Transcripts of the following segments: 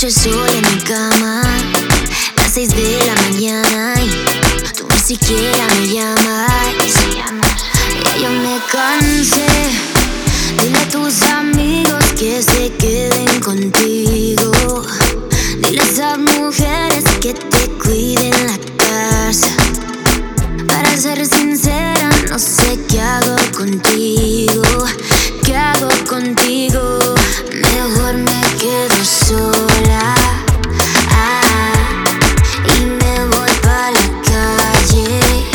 noche sola en mi cama, las 6 de la mañana y tú ni siquiera me llamas. Ya yo me cansé. Dile a tus amigos que se queden contigo. Dile a esas mujeres que te cuiden la casa. Para ser sincera, no sé qué hago contigo. ¿Qué hago contigo? Mejor me quedo sola. Y me voy pa' la calle.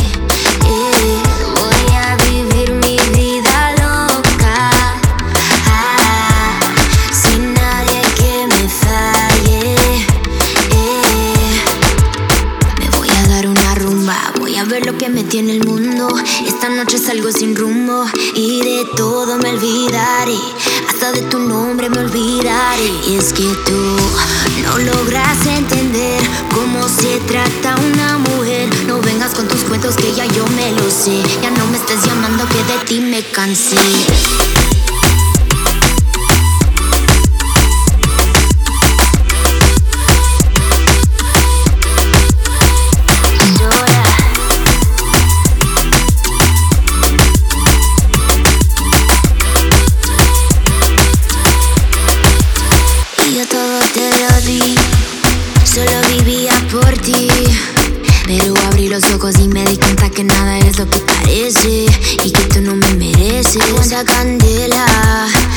Voy a vivir mi vida loca. Sin nadie que me falle. Me voy a dar una rumba. Voy a ver lo que me tiene el mundo. Esta noche salgo sin rumbo y de todo me olvidaré. Hasta de tu nombre me olvidaré. Y es que tú no logras entender cómo se trata una mujer. No vengas con tus cuentos que ya yo me lo sé. Ya no me estés llamando que de ti me cansé. Solo vivía por ti, pero abrí los ojos y me di cuenta que nada es lo que parece y que tú no me mereces. Cuánta candela